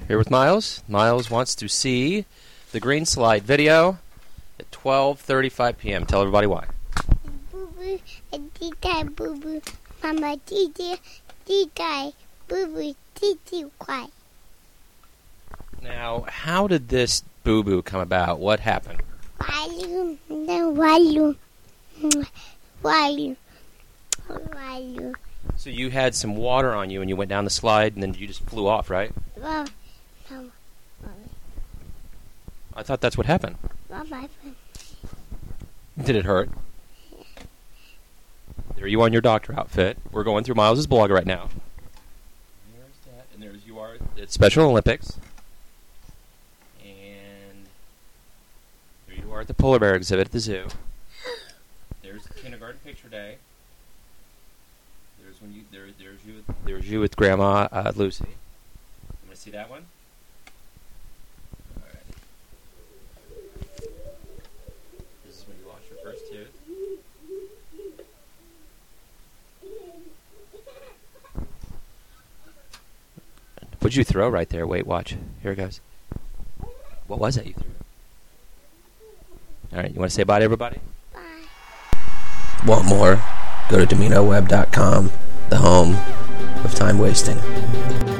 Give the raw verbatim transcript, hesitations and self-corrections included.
here with Miles. Miles wants to see the Green Slide video at twelve thirty-five p.m. Tell everybody why. Boo-boo, tea-tie, boo-boo. Mama, tea-tie, tea-tie, boo-boo, tea-tie, quiet. Now, how did this boo-boo come about? What happened? Walu, no, walu. Walu. Walu. So you had some water on you and you went down the slide and then you just flew off, right? Well, no, I thought that's what happened. not my friend. Did it hurt? There you are in your doctor outfit. We're going through Miles' blog right now. There's that, and there's you are at Special Olympics. And there you are at the polar bear exhibit at the zoo. There's the kindergarten picture day. There's when you there there's you with, there's you with Grandma uh, Lucy. You want to see that one? All right. This is when you lost your first tooth. What'd you throw right there? Wait, watch. Here it goes. What was that you threw? All right, you want to say bye to everybody? Bye. Want more? Go to Domino Web dot com, the home of time wasting.